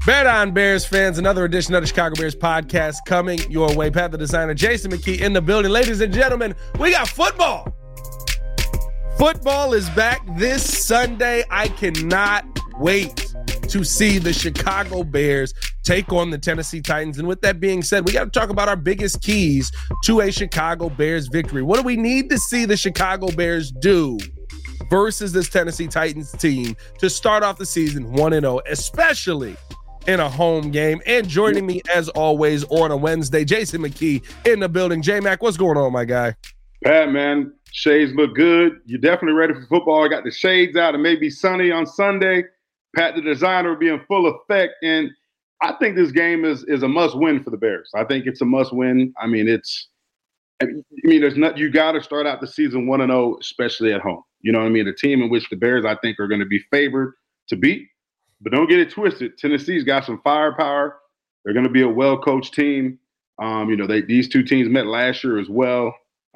Bet on Bears fans, another edition of the Chicago Bears podcast coming your way. Pat the Designer, Jason McKee in the building. Ladies and gentlemen, we got football. Football is back this Sunday. I cannot wait to see the Chicago Bears take on the Tennessee Titans. And with that being said, we got to talk about our biggest keys to a Chicago Bears victory. What do we need to see the Chicago Bears do versus this Tennessee Titans team to start off the season 1-0, especially in a home game? And joining me, as always, on a Wednesday, Jason McKee in the building. J-Mac, what's going on, my guy? Pat, man, shades look good. You're definitely ready for football. I got the shades out. It may be sunny on Sunday. Pat, the Designer, will be in full effect. And I think this game is a must-win for the Bears. I think it's a must-win. There's not. You got to start out the season 1-0, especially at home. You know what I mean? A team in which the Bears, I think, are going to be favored to beat. But don't get it twisted. Tennessee's got some firepower. They're going to be a well-coached team. These two teams met last year as well.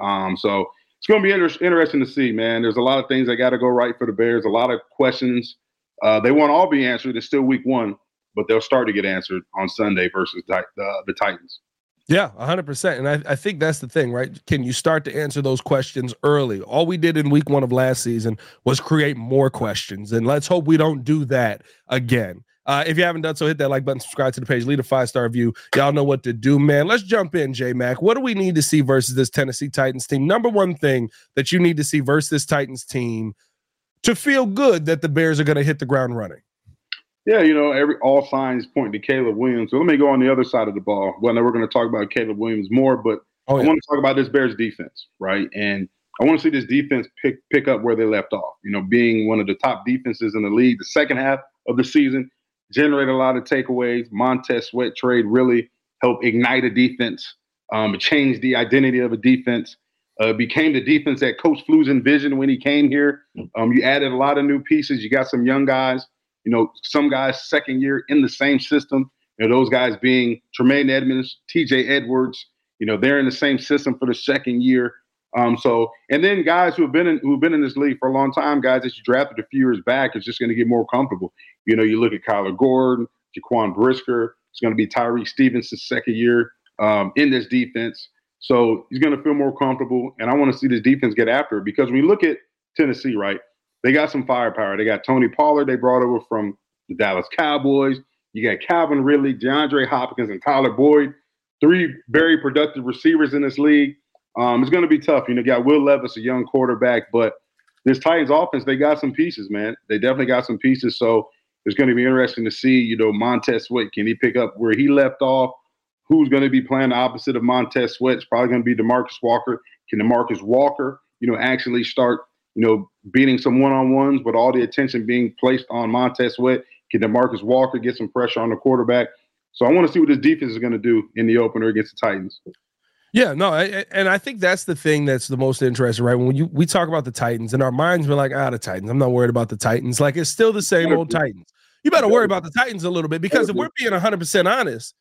So it's going to be interesting to see, man. There's a lot of things that got to go right for the Bears, a lot of questions. They won't all be answered. It's still week one, but they'll start to get answered on Sunday versus the Titans. Yeah, 100%. And I think that's the thing, right? Can you start to answer those questions early? All we did in week one of last season was create more questions. And let's hope we don't do that again. If you haven't done so, hit that like button, subscribe to the page, leave a 5-star review. Y'all know what to do, man. Let's jump in, J-Mac. What do we need to see versus this Tennessee Titans team? Number one thing that you need to see versus this Titans team to feel good that the Bears are going to hit the ground running. Yeah, all signs point to Caleb Williams. So let me go on the other side of the ball. Well, now we're going to talk about Caleb Williams more, but I want to talk about this Bears defense, right? And I want to see this defense pick up where they left off. Being one of the top defenses in the league, the second half of the season generated a lot of takeaways. Montez Sweat trade really helped ignite a defense. It changed the identity of a defense. Became the defense that Coach Flus envisioned when he came here. You added a lot of new pieces. You got some young guys. Some guys second year in the same system. Those guys being Tremaine Edmonds, TJ Edwards. They're in the same system for the second year. And then guys who've been in this league for a long time, guys that you drafted a few years back, is just going to get more comfortable. You look at Kyler Gordon, Jaquan Brisker. It's going to be Tyreek Stevenson's second year in this defense. So he's going to feel more comfortable. And I want to see this defense get after it, because when you look at Tennessee, right, they got some firepower. They got Tony Pollard they brought over from the Dallas Cowboys. You got Calvin Ridley, DeAndre Hopkins, and Tyler Boyd, three very productive receivers in this league. It's going to be tough. You got Will Levis, a young quarterback, but this Titans offense, they got some pieces, man. They definitely got some pieces. So it's going to be interesting to see, Montez Sweat, can he pick up where he left off? Who's going to be playing the opposite of Montez Sweat? It's probably going to be DeMarcus Walker. Can DeMarcus Walker, actually start beating some one-on-ones, but all the attention being placed on Montez Sweat? Can DeMarcus Walker get some pressure on the quarterback? So I want to see what this defense is going to do in the opener against the Titans. Yeah, no, and I think that's the thing that's the most interesting, right? When we talk about the Titans, and our minds were like, the Titans. I'm not worried about the Titans. Like, it's still the same old Titans. You better worry about the Titans a little bit, because if we're being 100% honest,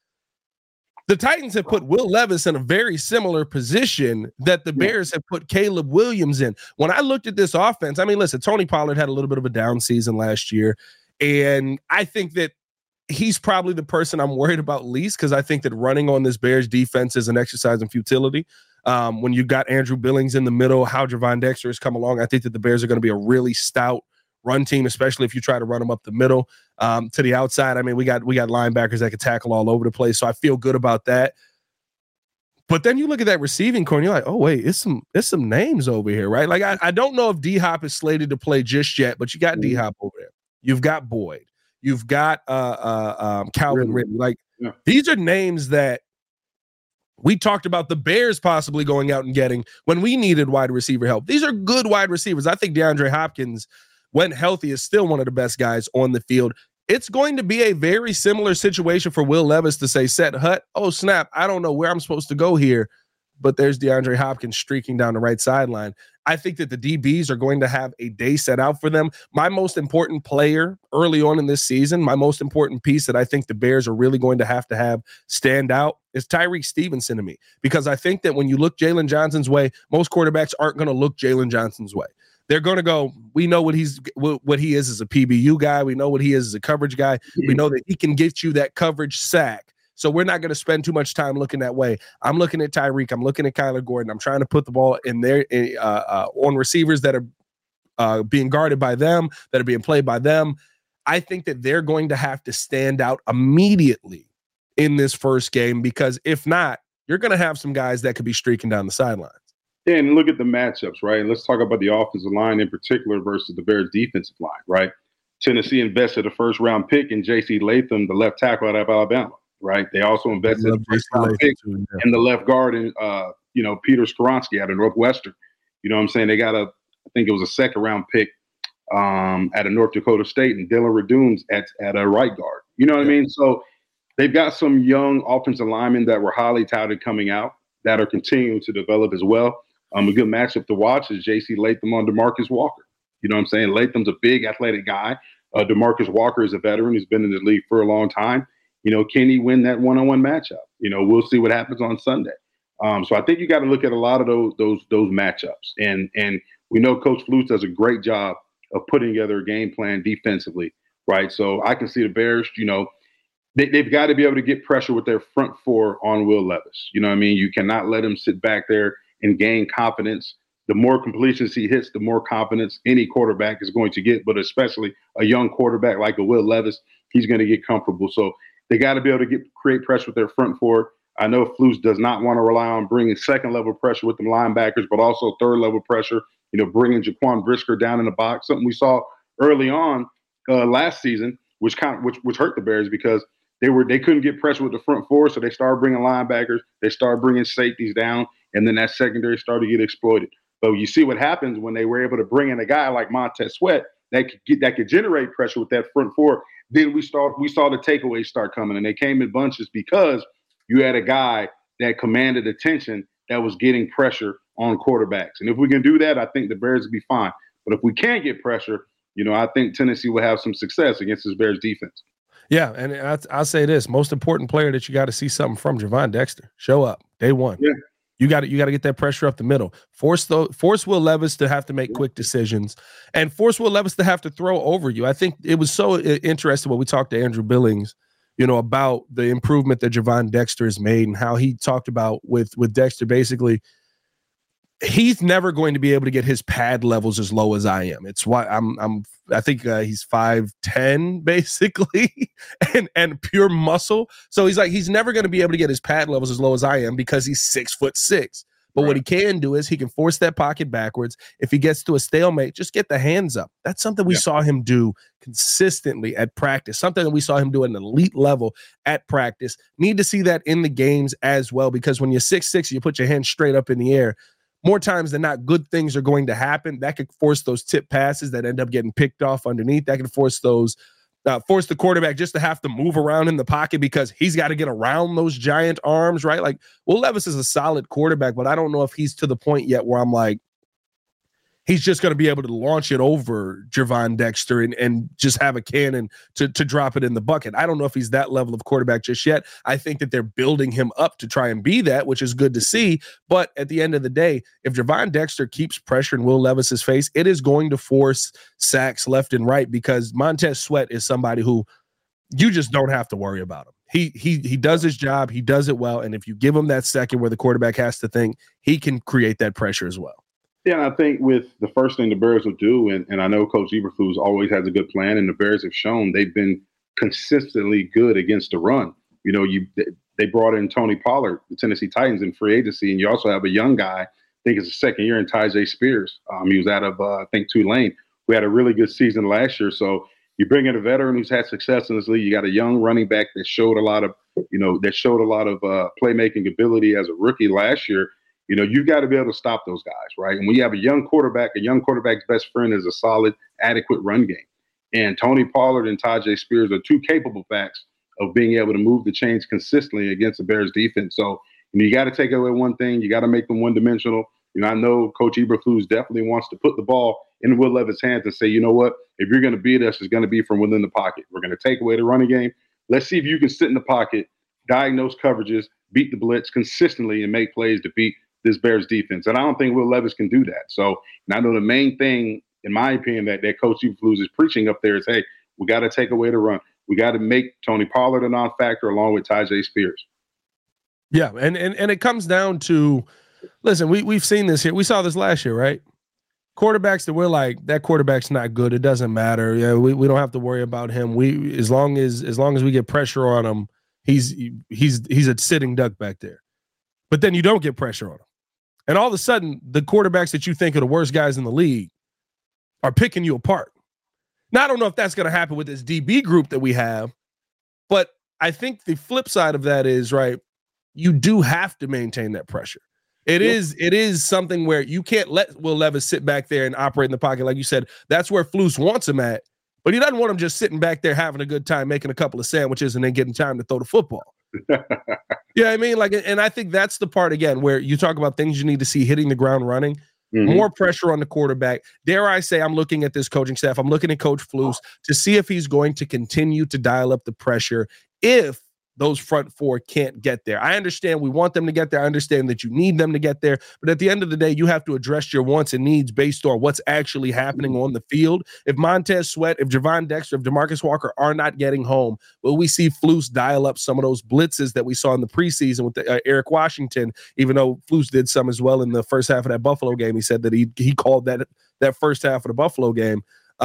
the Titans have put Will Levis in a very similar position that the Bears have put Caleb Williams in. When I looked at this offense, listen, Tony Pollard had a little bit of a down season last year, and I think that he's probably the person I'm worried about least, because I think that running on this Bears defense is an exercise in futility. When you've got Andrew Billings in the middle, how Javon Dexter has come along, I think that the Bears are going to be a really stout run team, especially if you try to run them up the middle to the outside. We got linebackers that can tackle all over the place, so I feel good about that. But then you look at that receiving core, and you're like, oh wait, it's some names over here, right? Like I don't know if D-Hop is slated to play just yet, but you got D-Hop over there. You've got Boyd. You've got Calvin Ridley. Like, these are names that we talked about the Bears possibly going out and getting when we needed wide receiver help. These are good wide receivers. I think DeAndre Hopkins, when healthy, is still one of the best guys on the field. It's going to be a very similar situation for Will Levis to say, set hut, oh snap, I don't know where I'm supposed to go here, but there's DeAndre Hopkins streaking down the right sideline. I think that the DBs are going to have a day set out for them. My most important player early on in this season, my most important piece that I think the Bears are really going to have stand out is Tyreek Stevenson to me, because I think that when you look Jalen Johnson's way, most quarterbacks aren't going to look Jalen Johnson's way. they're going to go, we know what he is as a PBU guy. We know what he is as a coverage guy. We know that he can get you that coverage sack. So we're not going to spend too much time looking that way. I'm looking at Tyreek. I'm looking at Kyler Gordon. I'm trying to put the ball in there on receivers that are being guarded by them, that are being played by them. I think that they're going to have to stand out immediately in this first game, because if not, you're going to have some guys that could be streaking down the sidelines. Yeah, and look at the matchups, right? Let's talk about the offensive line in particular versus the Bears defensive line, right? Tennessee invested a first-round pick in J.C. Latham, the left tackle out of Alabama, right? They also invested a first-round pick in the left guard in, Peter Skoronski out of Northwestern. You know what I'm saying? They got I think it was a second-round pick out of North Dakota State, and Dylan Radunes at a right guard. You know what I mean? So they've got some young offensive linemen that were highly touted coming out that are continuing to develop as well. A good matchup to watch is J.C. Latham on DeMarcus Walker. You know what I'm saying? Latham's a big athletic guy. DeMarcus Walker is a veteran. He's been in the league for a long time. Can he win that one-on-one matchup? We'll see what happens on Sunday. So I think you got to look at a lot of those matchups. And we know Coach Flus does a great job of putting together a game plan defensively, right? So I can see the Bears, they've got to be able to get pressure with their front four on Will Levis. You know what I mean? You cannot let him sit back there and gain confidence. The more completions he hits, the more confidence any quarterback is going to get, but especially a young quarterback like a Will Levis, he's going to get comfortable. So they got to be able to create pressure with their front four. I know Flus does not want to rely on bringing second-level pressure with them linebackers, but also third-level pressure, bringing Jaquan Brisker down in the box, something we saw early on last season, which hurt the Bears because they couldn't get pressure with the front four, so they started bringing linebackers, they started bringing safeties down, and then that secondary started to get exploited. But you see what happens when they were able to bring in a guy like Montez Sweat that could generate pressure with that front four. Then we saw the takeaways start coming, and they came in bunches because you had a guy that commanded attention that was getting pressure on quarterbacks. And if we can do that, I think the Bears will be fine. But if we can't get pressure, I think Tennessee will have some success against this Bears defense. Yeah, and I'll say this: most important player that you got to see something from, Javon Dexter. Show up day one. Yeah. You got to get that pressure up the middle. Force Will Levis to have to make quick decisions, and force Will Levis to have to throw over you. I think it was so interesting when we talked to Andrew Billings, about the improvement that Javon Dexter has made and how he talked about with Dexter. Basically, he's never going to be able to get his pad levels as low as I am. It's why I think he's 5'10" basically and pure muscle. So he's never going to be able to get his pad levels as low as I am because he's 6'6". But what he can do is he can force that pocket backwards. If he gets to a stalemate, just get the hands up. That's something we saw him do consistently at practice, something that we saw him do at an elite level at practice. Need to see that in the games as well, because when you're 6'6", you put your hands straight up in the air. More times than not, good things are going to happen. That could force those tip passes that end up getting picked off underneath. That could force force the quarterback just to have to move around in the pocket because he's got to get around those giant arms, right? Like, Will Levis is a solid quarterback, but I don't know if he's to the point yet where I'm like, he's just going to be able to launch it over Javon Dexter and just have a cannon to drop it in the bucket. I don't know if he's that level of quarterback just yet. I think that they're building him up to try and be that, which is good to see. But at the end of the day, if Javon Dexter keeps pressuring Will Levis's face, it is going to force sacks left and right, because Montez Sweat is somebody who you just don't have to worry about him. He does his job. He does it well. And if you give him that second where the quarterback has to think, he can create that pressure as well. Yeah, and I think with the first thing the Bears will do, and I know Coach Eberflus always has a good plan, and the Bears have shown they've been consistently good against the run. They brought in Tony Pollard, the Tennessee Titans, in free agency, and you also have a young guy, I think it's his second year, in Tyjae Spears. He was out of, I think, Tulane, who had a really good season last year. So you bring in a veteran who's had success in this league. You got a young running back that showed a lot of playmaking ability as a rookie last year. You've got to be able to stop those guys, right? And when you have a young quarterback's best friend is a solid, adequate run game. And Tony Pollard and Tyjae Spears are two capable backs of being able to move the chains consistently against the Bears defense. So you got to take away one thing. You got to make them one-dimensional. I know Coach Eberflus definitely wants to put the ball in Will Levis' hands and say, you know what? If you're going to beat us, it's going to be from within the pocket. We're going to take away the running game. Let's see if you can sit in the pocket, diagnose coverages, beat the blitz consistently, and make plays to beat this Bears defense. And I don't think Will Levis can do that. So, and I know the main thing, in my opinion, that Coach Eberflus is preaching up there is, hey, we got to take away the run. We got to make Tony Pollard a non-factor along with Tyjae Spears. Yeah, and it comes down to, listen, we've seen this here. We saw this last year, right? Quarterbacks that we're like, that quarterback's not good. It doesn't matter. Yeah, we don't have to worry about him. We as long as we get pressure on him, he's a sitting duck back there. But then you don't get pressure on him. And all of a sudden, the quarterbacks that you think are the worst guys in the league are picking you apart. Now, I don't know if that's going to happen with this DB group that we have, but I think the flip side of that is, right, you do have to maintain that pressure. It is something where you can't let Will Levis sit back there and operate in the pocket. Like you said, that's where Flus wants him at, but he doesn't want him just sitting back there having a good time, making a couple of sandwiches and then getting time to throw the football. Yeah, I mean, like, and I think that's the part, again, where you talk about things you need to see hitting the ground running. Mm-hmm. More pressure on the quarterback. Dare I say, I'm looking at this coaching staff. I'm looking at Coach Flus to see if he's going to continue to dial up the pressure if those front four can't get there. I understand we want them to get there. I understand that you need them to get there. But at the end of the day, you have to address your wants and needs based on what's actually happening on the field. If Montez Sweat, if Javon Dexter, if DeMarcus Walker are not getting home, will we see Flus dial up some of those blitzes that we saw in the preseason with Eric Washington, even though Flus did some as well in the first half of that Buffalo game. He said that he called that first half of the Buffalo game.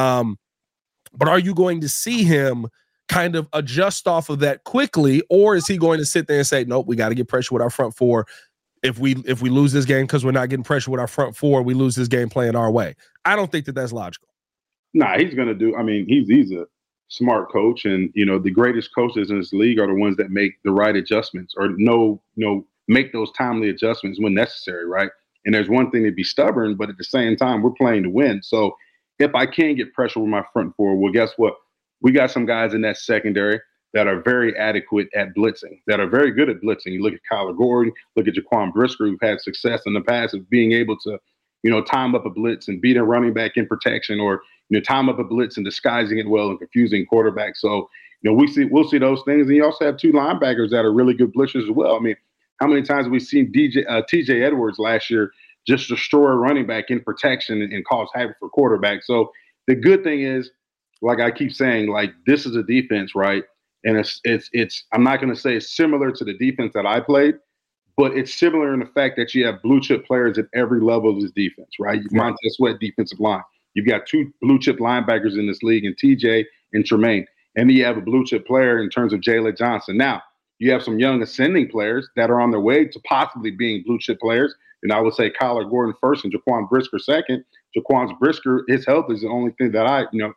But are you going to see him kind of adjust off of that quickly, or is he going to sit there and say, nope, we got to get pressure with our front four? If we lose this game because we're not getting pressure with our front four, we lose this game playing our way. I don't think that that's logical. Nah, he's going to do. I mean, he's a smart coach, and the greatest coaches in this league are the ones that make the right adjustments or make those timely adjustments when necessary, right? And there's one thing to be stubborn, but at the same time, we're playing to win. So if I can get pressure with my front four, well, guess what? We got some guys in that secondary that are very adequate at blitzing, that are very good at blitzing. You look at Kyler Gordon, look at Jaquan Brisker, who've had success in the past of being able to, time up a blitz and beat a running back in protection, or time up a blitz and disguising it well and confusing quarterbacks. So, we'll see those things. And you also have two linebackers that are really good blitzers as well. I mean, how many times have we seen TJ Edwards last year just destroy a running back in protection and cause havoc for quarterbacks? So the good thing is, like I keep saying, like, this is a defense, right? And it's I'm not going to say it's similar to the defense that I played, but it's similar in the fact that you have blue chip players at every level of this defense, right? Montez Sweat, defensive line. You've got two blue chip linebackers in this league, and TJ and Tremaine. And then you have a blue chip player in terms of Jalen Johnson. Now, you have some young ascending players that are on their way to possibly being blue chip players. And I would say Kyler Gordon first and Jaquan Brisker second. Jaquan Brisker, his health is the only thing that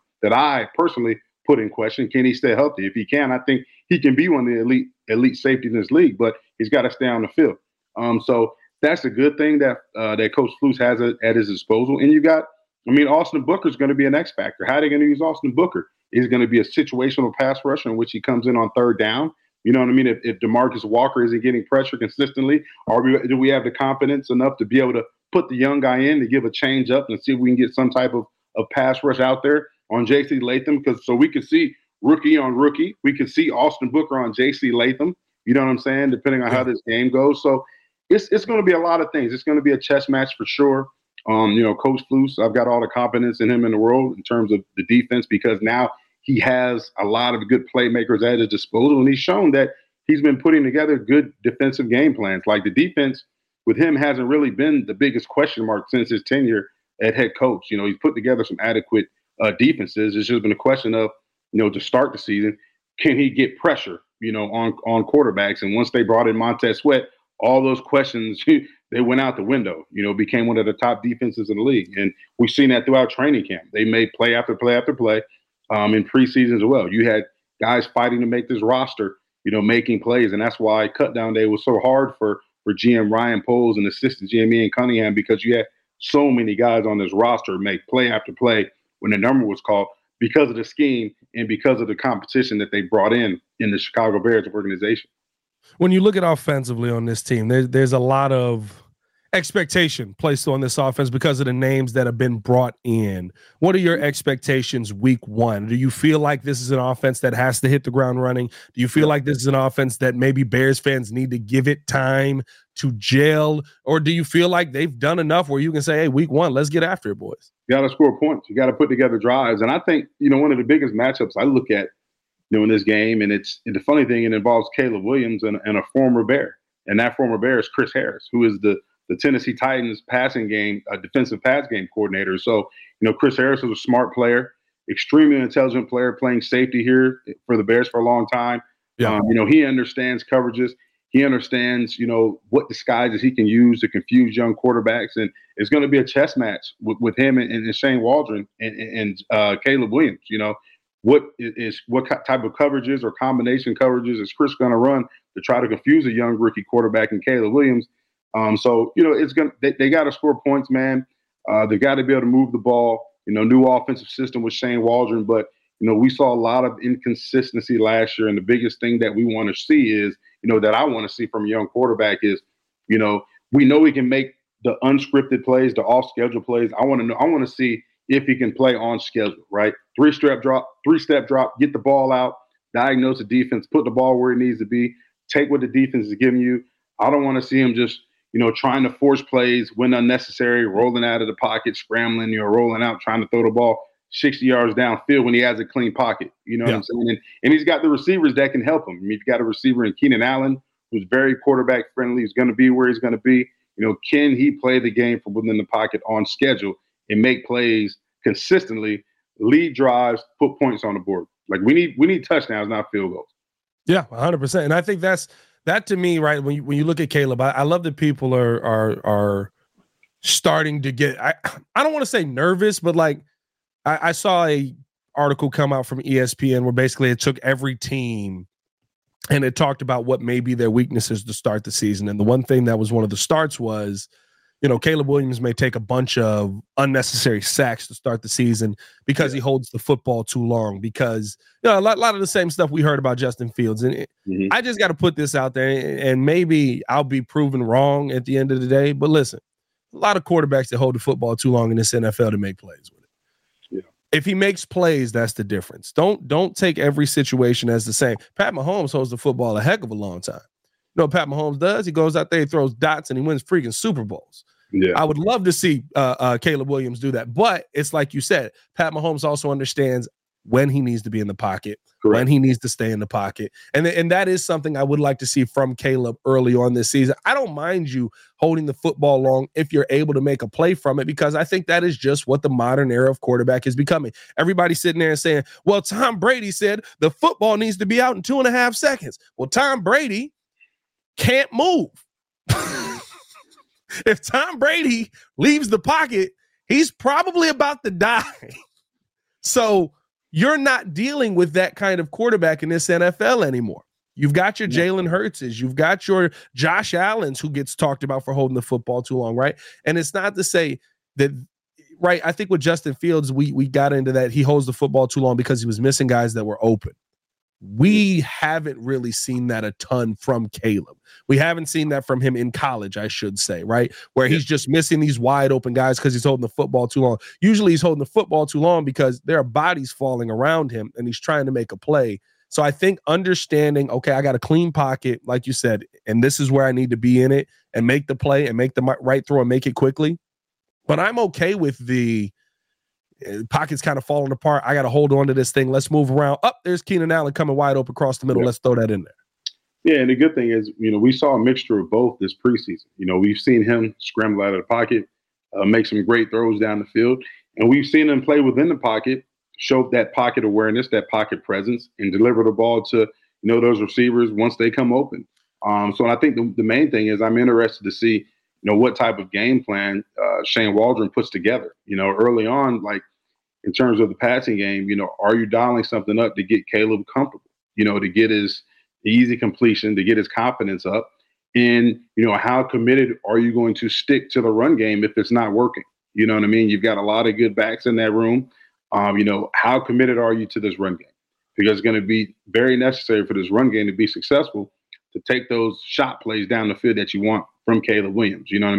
I personally put in question. Can he stay healthy? If he can, I think he can be one of the elite safeties in this league, but he's got to stay on the field. So that's a good thing that Coach Flus has at his disposal. And Austin Booker is going to be an X factor. How are they going to use Austin Booker? He's going to be a situational pass rusher in which he comes in on third down. You know what I mean? If DeMarcus Walker isn't getting pressure consistently, do we have the confidence enough to be able to put the young guy in to give a change up and see if we can get some type of pass rush out there on J.C. Latham? So we could see rookie on rookie. We could see Austin Booker on J.C. Latham. You know what I'm saying? Depending on how this game goes. So it's going to be a lot of things. It's going to be a chess match for sure. Coach Flus, I've got all the confidence in him in the world in terms of the defense, because now he has a lot of good playmakers at his disposal, and he's shown that he's been putting together good defensive game plans. Like, the defense with him hasn't really been the biggest question mark since his tenure at head coach. He's put together some adequate defenses. It's just been a question of, to start the season, can he get pressure, on quarterbacks? And once they brought in Montez Sweat, all those questions, they went out the window, became one of the top defenses in the league. And we've seen that throughout training camp. They made play after play after play in preseason as well. You had guys fighting to make this roster, making plays. And that's why cut down day was so hard for GM Ryan Poles and assistant GM Ian Cunningham, because you had so many guys on this roster make play after play when the number was called, because of the scheme and because of the competition that they brought in the Chicago Bears organization. When you look at offensively on this team, there's a lot of, expectation placed on this offense because of the names that have been brought in. What are your expectations week one? Do you feel like this is an offense that has to hit the ground running? Do you feel like this is an offense that maybe Bears fans need to give it time to gel? Or do you feel like they've done enough where you can say, hey, week one, let's get after it, boys? You got to score points. You got to put together drives. And I think, one of the biggest matchups I look at, in this game, and the funny thing, it involves Caleb Williams and a former Bear. And that former Bear is Chris Harris, who is the Tennessee Titans passing game, defensive pass game coordinator. So, Chris Harris is a smart player, extremely intelligent player, playing safety here for the Bears for a long time. Yeah. He understands coverages. He understands, what disguises he can use to confuse young quarterbacks. And it's going to be a chess match with him and Shane Waldron and Caleb Williams. What type of coverages or combination coverages is Chris going to run to try to confuse a young rookie quarterback in Caleb Williams? So it's they got to score points, man. They got to be able to move the ball. New offensive system with Shane Waldron, but we saw a lot of inconsistency last year, and the biggest thing that we want to see is that I want to see from a young quarterback is we know he can make the unscripted plays, the off schedule plays. I want to see if he can play on schedule, right? Three-step drop, get the ball out, diagnose the defense, put the ball where it needs to be, take what the defense is giving you. I don't want to see him just, trying to force plays when unnecessary, rolling out of the pocket, scrambling, rolling out, trying to throw the ball 60 yards downfield when he has a clean pocket. You know what I'm saying? And he's got the receivers that can help him. I mean, he's got a receiver in Keenan Allen who's very quarterback friendly. He's going to be where he's going to be. Can he play the game from within the pocket on schedule and make plays consistently, lead drives, put points on the board? Like we need touchdowns, not field goals. Yeah, 100%. And I think that to me, right? When you look at Caleb, I love that people are starting to get. I don't want to say nervous, but like I saw a article come out from ESPN where basically it took every team and it talked about what may be their weaknesses to start the season. And the one thing that was one of the starts was, Caleb Williams may take a bunch of unnecessary sacks to start the season because he holds the football too long, because a lot of the same stuff we heard about Justin Fields. And I just got to put this out there, and maybe I'll be proven wrong at the end of the day. But listen, a lot of quarterbacks that hold the football too long in this NFL to make plays with it. Yeah. If he makes plays, that's the difference. Don't take every situation as the same. Pat Mahomes holds the football a heck of a long time. You know what Pat Mahomes does? He goes out there, he throws dots, and he wins freaking Super Bowls. Yeah. I would love to see Caleb Williams do that. But it's like you said, Pat Mahomes also understands when he needs to be in the pocket, when he needs to stay in the pocket. And that is something I would like to see from Caleb early on this season. I don't mind you holding the football long if you're able to make a play from it, because I think that is just what the modern era of quarterback is becoming. Everybody's sitting there and saying, well, Tom Brady said the football needs to be out in 2.5 seconds. Well, Tom Brady can't move. If Tom Brady leaves the pocket, he's probably about to die. So you're not dealing with that kind of quarterback in this NFL anymore. You've got your Jalen Hurtses. You've got your Josh Allens, who gets talked about for holding the football too long, right? And it's not to say that, right, I think with Justin Fields, we got into that. He holds the football too long because he was missing guys that were open. We haven't really seen that a ton from Caleb. We haven't seen that from him in college, I should say, right? Where he's just missing these wide open guys because he's holding the football too long. Usually he's holding the football too long because there are bodies falling around him and he's trying to make a play. So I think understanding, okay, I got a clean pocket, like you said, and this is where I need to be in it and make the play and make the right throw and make it quickly. But I'm okay with the pocket's kind of falling apart. I got to hold on to this thing. Let's move around. There's Keenan Allen coming wide open across the middle. Let's throw that in there. Yeah, and the good thing is, we saw a mixture of both this preseason. We've seen him scramble out of the pocket, make some great throws down the field, and we've seen him play within the pocket, show that pocket awareness, that pocket presence, and deliver the ball to, those receivers once they come open. So I think the main thing is I'm interested to see, what type of game plan Shane Waldron puts together, early on, like in terms of the passing game, are you dialing something up to get Caleb comfortable, to get his easy completion, to get his confidence up? And, how committed are you going to stick to the run game if it's not working? You know what I mean? You've got a lot of good backs in that room. How committed are you to this run game? Because it's going to be very necessary for this run game to be successful, to take those shot plays down the field that you want from Caleb Williams. You know what I mean?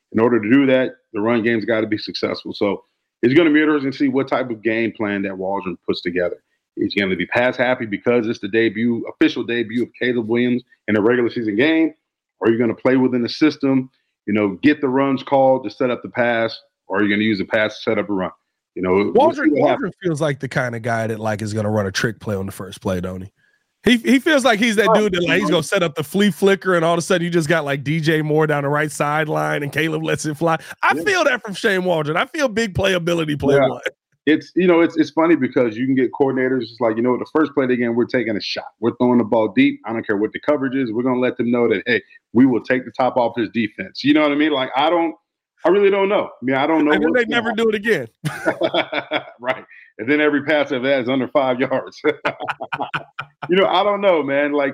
In order to do that, the run game's got to be successful. So it's going to be interesting to see what type of game plan that Waldron puts together. He's going to be pass happy because it's the official debut of Caleb Williams in a regular season game, or you're going to play within the system, get the runs called to set up the pass, or you're going to use the pass to set up a run. Waldron feels like the kind of guy that is going to run a trick play on the first play, don't he? He feels like he's that dude that he's going to set up the flea flicker, and all of a sudden you just got DJ Moore down the right sideline and Caleb lets it fly. I feel that from Shane Waldron. I feel big playability play one. It's funny because you can get coordinators just like, the first play of the game, we're taking a shot. We're throwing the ball deep. I don't care what the coverage is. We're going to let them know that, hey, we will take the top off his defense. You know what I mean? Like, I really don't know. I don't know. And then they never do it again. Right. And then every pass of that is under 5 yards. I don't know, man. Like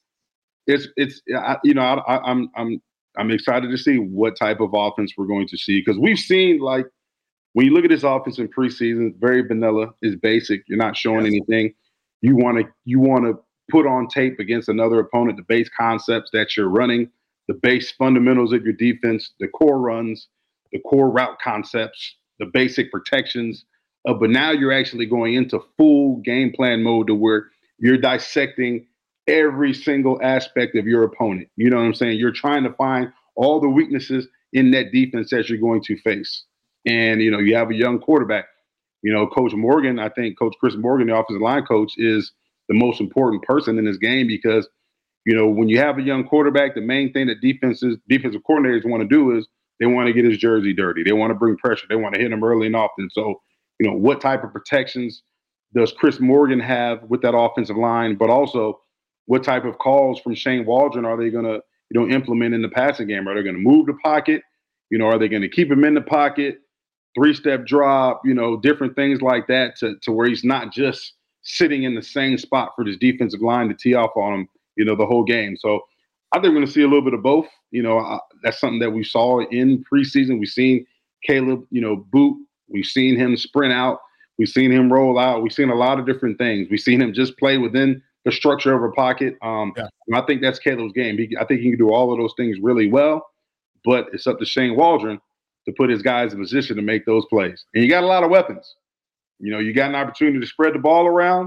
I'm excited to see what type of offense we're going to see, because we've seen, like, when you look at this offense in preseason, it's very vanilla, it's basic. You're not showing anything. You want to put on tape against another opponent the base concepts that you're running, the base fundamentals of your defense, the core runs, the core route concepts, the basic protections. But now you're actually going into full game plan mode to where you're dissecting every single aspect of your opponent. You know what I'm saying? You're trying to find all the weaknesses in that defense that you're going to face. And, you have a young quarterback. Coach Morgan, I think Coach Chris Morgan, the offensive line coach, is the most important person in this game because, when you have a young quarterback, the main thing that defensive coordinators want to do is they want to get his jersey dirty. They want to bring pressure. They want to hit him early and often. So, what type of protections does Chris Morgan have with that offensive line? But also, what type of calls from Shane Waldron are they going to, implement in the passing game? Are they going to move the pocket? Are they going to keep him in the pocket? 3-step drop, different things like that to where he's not just sitting in the same spot for this defensive line to tee off on him, the whole game. So I think we're going to see a little bit of both. That's something that we saw in preseason. We've seen Caleb, boot. We've seen him sprint out. We've seen him roll out. We've seen a lot of different things. We've seen him just play within the structure of a pocket. And I think that's Caleb's game. I think he can do all of those things really well, but it's up to Shane Waldron to put his guys in position to make those plays. And you got a lot of weapons. You got an opportunity to spread the ball around.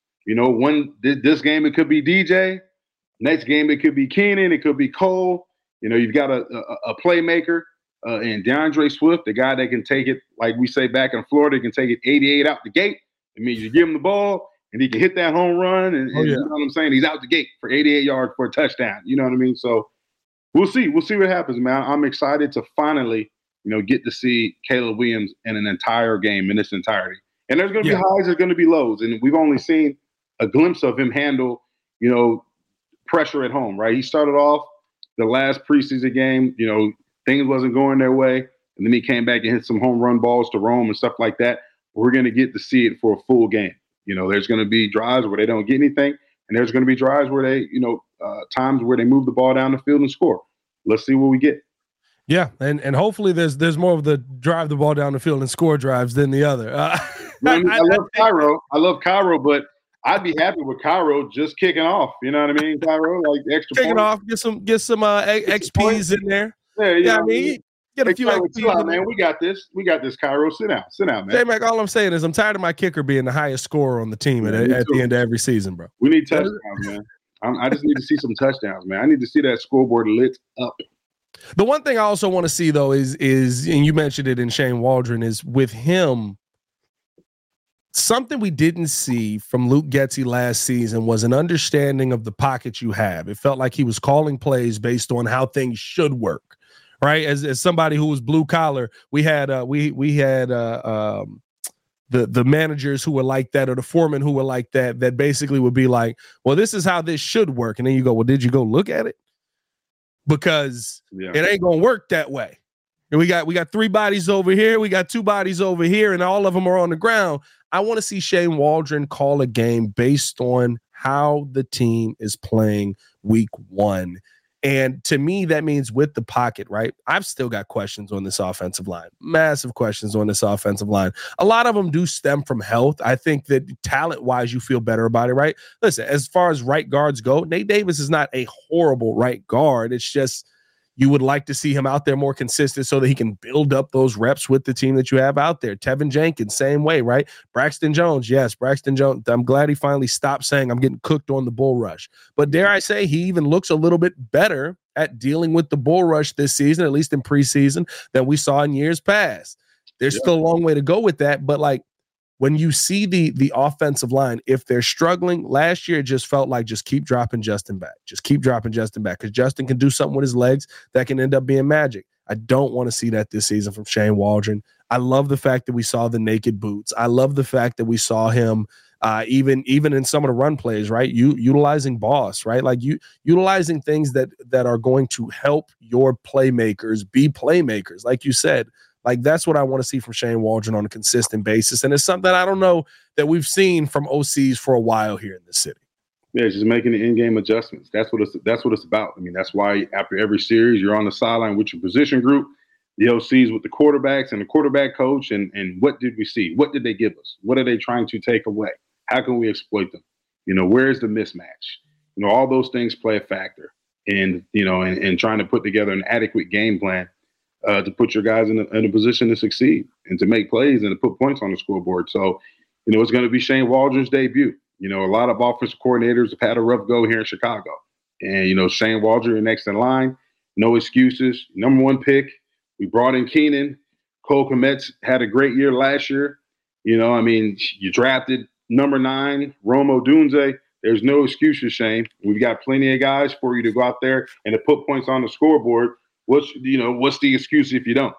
This game it could be DJ. Next game it could be Keenan. It could be Cole. You've got a playmaker in DeAndre Swift, the guy that can take it, like we say back in Florida, can take it 88 out the gate. It means you give him the ball and he can hit that home run. And you know what I'm saying? He's out the gate for 88 yards for a touchdown. You know what I mean? So we'll see. We'll see what happens, man. I'm excited to finally get to see Caleb Williams in an entire game in its entirety. And there's going to be highs, there's going to be lows. And we've only seen a glimpse of him handle, pressure at home, right? He started off the last preseason game, things wasn't going their way. And then he came back and hit some home run balls to Rome and stuff like that. We're going to get to see it for a full game. There's going to be drives where they don't get anything. And there's going to be drives where they, times where they move the ball down the field and score. Let's see what we get. Yeah, and hopefully there's more of the drive the ball down the field and score drives than the other. I love Cairo. I love Cairo, but I'd be happy with Cairo just kicking off. You know what I mean, Cairo? Like extra kicking points. off, get some XPs in there. Yeah, I mean, get a few XPs. Man, we got this. We got this, Cairo. Sit down, man. J-Mac, all I'm saying is I'm tired of my kicker being the highest scorer on the team at the end of every season, bro. We need touchdowns, man. I just need to see some touchdowns, man. I need to see that scoreboard lit up. The one thing I also want to see, though, is and you mentioned it in Shane Waldron, is with him, something we didn't see from Luke Getsy last season was an understanding of the pocket you have. It felt like he was calling plays based on how things should work, right? As somebody who was blue collar, we had the managers who were like that, or the foremen who were like that basically would be like, well, this is how this should work. And then you go, well, did you go look at it? Because it ain't gonna work that way. And we got 3 bodies over here, we got 2 bodies over here, and all of them are on the ground. I want to see Shane Waldron call a game based on how the team is playing week 1. And to me, that means with the pocket, right? I've still got questions on this offensive line, massive questions on this offensive line. A lot of them do stem from health. I think that talent-wise, you feel better about it, right? Listen, as far as right guards go, Nate Davis is not a horrible right guard. It's just, You would like to see him out there more consistent so that he can build up those reps with the team that you have out there. Tevin Jenkins, same way, right? Braxton Jones, yes, Braxton Jones. I'm glad he finally stopped saying I'm getting cooked on the bull rush. But dare I say, he even looks a little bit better at dealing with the bull rush this season, at least in preseason, than we saw in years past. There's still a long way to go with that, but like, when you see the offensive line, if they're struggling, last year it just felt like just keep dropping Justin back. Just keep dropping Justin back because Justin can do something with his legs that can end up being magic. I don't want to see that this season from Shane Waldron. I love the fact that we saw the naked boots. I love the fact that we saw him even in some of the run plays, right? Utilizing boss, right? Like utilizing things that are going to help your playmakers be playmakers. Like you said, like that's what I want to see from Shane Waldron on a consistent basis. And it's something I don't know that we've seen from OCs for a while here in the city. Yeah, just making the in-game adjustments. That's what it's about. I mean, that's why after every series, you're on the sideline with your position group, the OCs with the quarterbacks and the quarterback coach. And what did we see? What did they give us? What are they trying to take away? How can we exploit them? Where's the mismatch? All those things play a factor in trying to put together an adequate game plan to put your guys in a position to succeed and to make plays and to put points on the scoreboard. So, it's going to be Shane Waldron's debut. A lot of offensive coordinators have had a rough go here in Chicago. And, Shane Waldron next in line, no excuses, number one pick. We brought in Keenan. Cole Kmet had a great year last year. You drafted number 9, Rome Odunze. There's no excuses, Shane. We've got plenty of guys for you to go out there and to put points on the scoreboard. What's the excuse if you don't?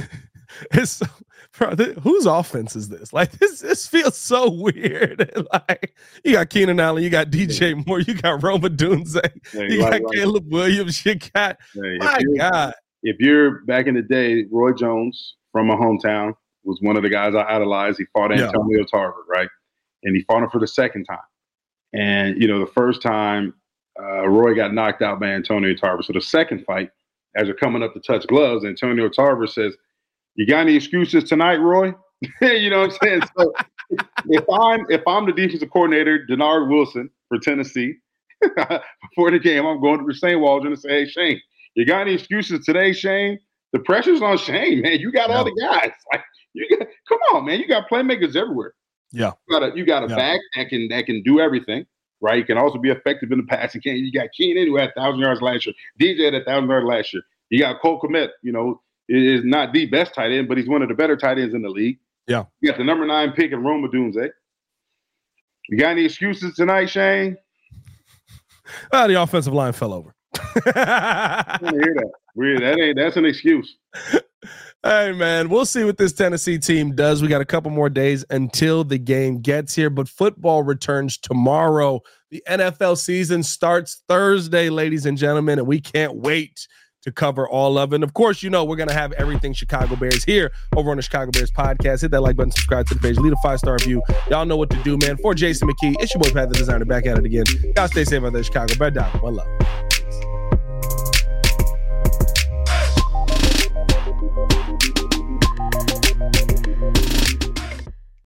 Whose offense is this? Like this feels so weird. Like you got Keenan Allen, you got DJ Moore, you got Rome Odunze, you got Caleb Williams, you got God. If you're back in the day, Roy Jones from my hometown was one of the guys I idolized. He fought Antonio Tarver, right? And he fought him for the second time. And the first time Roy got knocked out by Antonio Tarver. So the second fight, as they're coming up to touch gloves, Antonio Tarver says, "You got any excuses tonight, Roy?" You know what I'm saying? So if I'm the defensive coordinator, Denard Wilson for Tennessee, before the game, I'm going to Shane Waldron and say, "Hey, Shane, you got any excuses today, Shane? The pressure's on Shane, man. You got all the guys. Like come on, man. You got playmakers everywhere. Yeah, you got a back that can do everything." Right, he can also be effective in the passing game. You got Keenan, who had 1,000 yards last year. DJ had 1,000 yards last year. You got Cole Kmet, is not the best tight end, but he's one of the better tight ends in the league. Yeah. You got the number 9 pick in Rome Odunze. You got any excuses tonight, Shane? Well, the offensive line fell over. I hear that. That's an excuse. Hey, man, we'll see what this Tennessee team does. We got a couple more days until the game gets here, but football returns tomorrow. The NFL season starts Thursday, ladies and gentlemen, and we can't wait to cover all of it. And of course, we're going to have everything Chicago Bears here over on the Chicago Bears podcast. Hit that like button, subscribe to the page, leave a 5-star review. Y'all know what to do, man. For Jason McKee, it's your boy Pat the Designer back at it again. Y'all stay safe out there, Chicago. Bear down. One love.